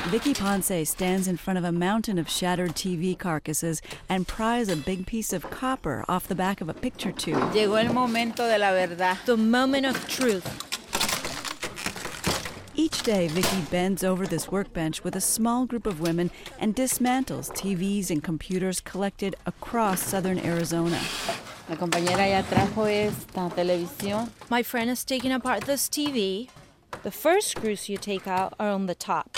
Vicky Ponce stands in front of a mountain of shattered TV carcasses and pries a big piece of copper off the back of a picture tube. Llegó el momento de la verdad. The moment of truth. Each day, Vicky bends over this workbench with a small group of women and dismantles TVs and computers collected across southern Arizona. La compañera ya trajo esta televisión. My friend is taking apart this TV. The first screws you take out are on the top.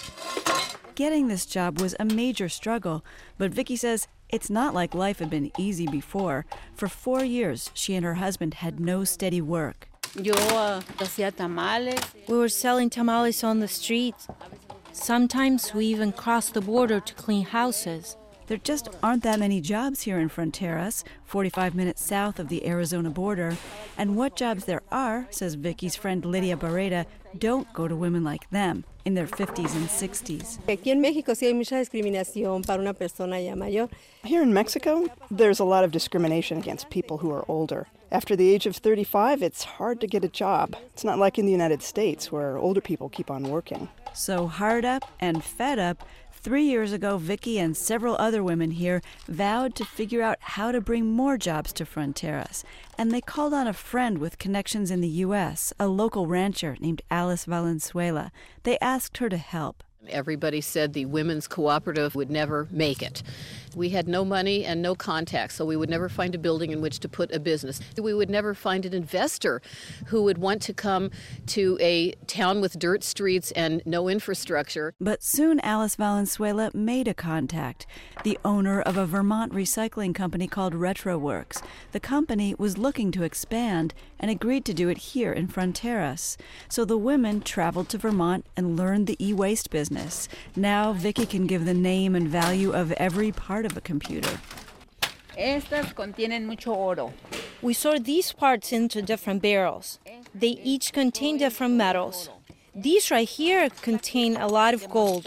Getting this job was a major struggle, but Vicky says it's not like life had been easy before. For 4 years, she and her husband had no steady work. Yo hacía tamales. We were selling tamales on the streets. Sometimes we even crossed the border to clean houses. There just aren't that many jobs here in Fronteras, 45 minutes south of the Arizona border. And what jobs there are, says Vicky's friend Lydia Barreda, don't go to women like them in their 50s and 60s. Aquí en México sí hay mucha discriminación para una persona ya mayor. Here in Mexico, there's a lot of discrimination against people who are older. After the age of 35, it's hard to get a job. It's not like in the United States, where older people keep on working. So hard up and fed up, 3 years ago, Vicky and several other women here vowed to figure out how to bring more jobs to Fronteras. And they called on a friend with connections in the U.S., a local rancher named Alice Valenzuela. They asked her to help. Everybody said the women's cooperative would never make it. We had no money and no contacts, so we would never find a building in which to put a business. We would never find an investor who would want to come to a town with dirt streets and no infrastructure. But soon Alice Valenzuela made a contact, the owner of a Vermont recycling company called RetroWorks. The company was looking to expand and agreed to do it here in Fronteras. So the women traveled to Vermont and learned the e-waste business. Now Vicky can give the name and value of every part of a computer. Estas contienen mucho oro. We sort these parts into different barrels. They each contain different metals. These right here contain a lot of gold.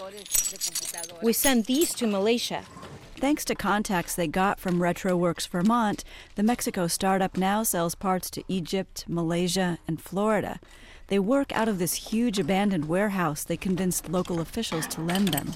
We send these to Malaysia. Thanks to contacts they got from RetroWorks Vermont, the Mexico startup now sells parts to Egypt, Malaysia, and Florida. They work out of this huge abandoned warehouse they convinced local officials to lend them.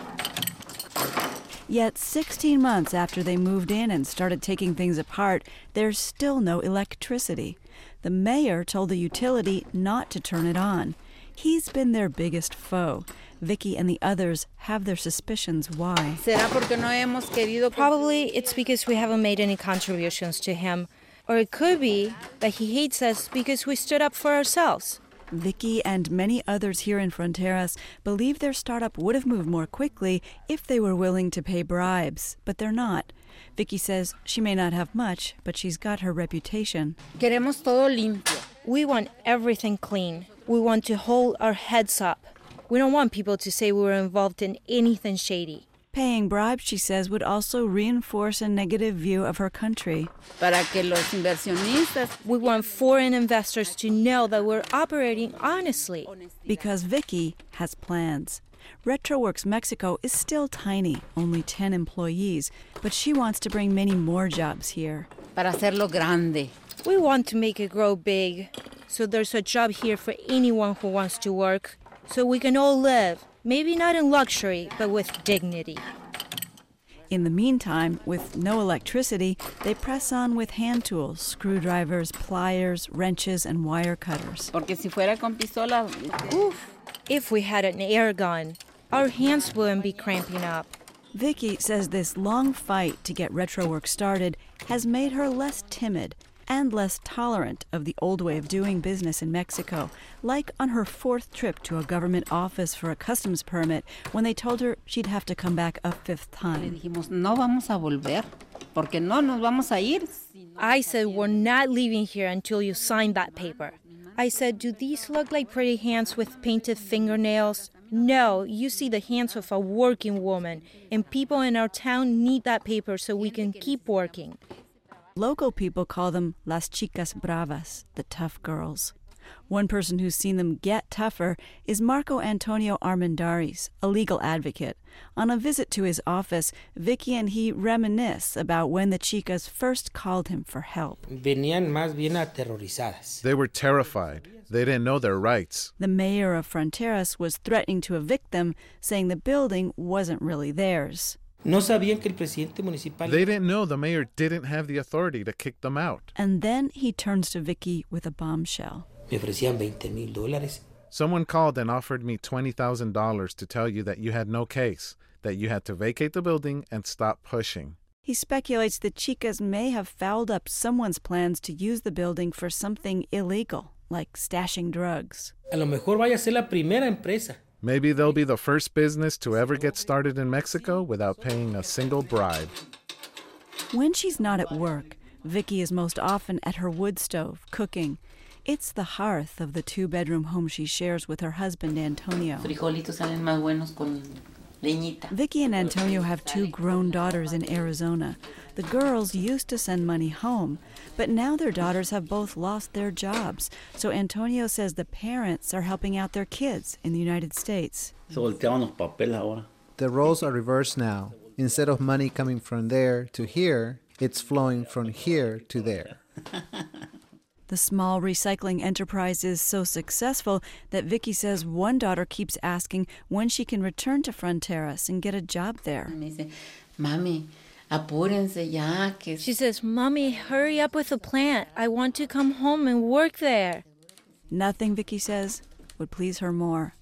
Yet 16 months after they moved in and started taking things apart, there's still no electricity. The mayor told the utility not to turn it on. He's been their biggest foe. Vicky and the others have their suspicions why. ¿Será porque no hemos querido? Probably it's because we haven't made any contributions to him. Or it could be that he hates us because we stood up for ourselves. Vicky and many others here in Fronteras believe their startup would have moved more quickly if they were willing to pay bribes, but they're not. Vicky says she may not have much, but she's got her reputation. Queremos todo limpio. We want everything clean. We want to hold our heads up. We don't want people to say we were involved in anything shady. Paying bribes, she says, would also reinforce a negative view of her country. Para que los inversionistas. We want foreign investors to know that we're operating honestly. Because Vicky has plans. RetroWorks Mexico is still tiny, only 10 employees, but she wants to bring many more jobs here. Para hacerlo grande. We want to make it grow big, so there's a job here for anyone who wants to work, so we can all live. Maybe not in luxury, but with dignity. In the meantime, with no electricity, they press on with hand tools, screwdrivers, pliers, wrenches, and wire cutters. Porque si fuera con pistola, If we had an air gun, our hands wouldn't be cramping up. Vicky says this long fight to get RetroWorks started has made her less timid and less tolerant of the old way of doing business in Mexico, like on her 4th trip to a government office for a customs permit when they told her she'd have to come back a 5th le time. dijimos, no vamos a volver, porque no nos vamos a ir. I said, we're not leaving here until you sign that paper. I said, do these look like pretty hands with painted fingernails? No, you see the hands of a working woman, and people in our town need that paper so we can keep working. Local people call them las chicas bravas, the tough girls. One person who's seen them get tougher is Marco Antonio Armendariz, a legal advocate. On a visit to his office, Vicky and he reminisce about when the chicas first called him for help. Venían más bien aterrorizadas. They were terrified. They didn't know their rights. The mayor of Fronteras was threatening to evict them, saying the building wasn't really theirs. No sabían que el presidente municipal... They didn't know the mayor didn't have the authority to kick them out. And then he turns to Vicky with a bombshell. Me ofrecían $20,000. Someone called and offered me $20,000 to tell you that you had no case, that you had to vacate the building and stop pushing. He speculates the chicas may have fouled up someone's plans to use the building for something illegal, like stashing drugs. A lo mejor vaya a ser la primera empresa. Maybe they'll be the first business to ever get started in Mexico without paying a single bribe. When she's not at work, Vicky is most often at her wood stove, cooking. It's the hearth of the two-bedroom home she shares with her husband, Antonio. Frijolitos salen más buenos con leñita. Vicky and Antonio have two grown daughters in Arizona. The girls used to send money home, but now their daughters have both lost their jobs. So Antonio says the parents are helping out their kids in the United States. The roles are reversed now. Instead of money coming from there to here, it's flowing from here to there. The small recycling enterprise is so successful that Vicky says one daughter keeps asking when she can return to Fronteras and get a job there. Me dice, Mami, apúrense ya. Que... She says, Mommy, hurry up with the plant. I want to come home and work there. Nothing, Vicky says, would please her more.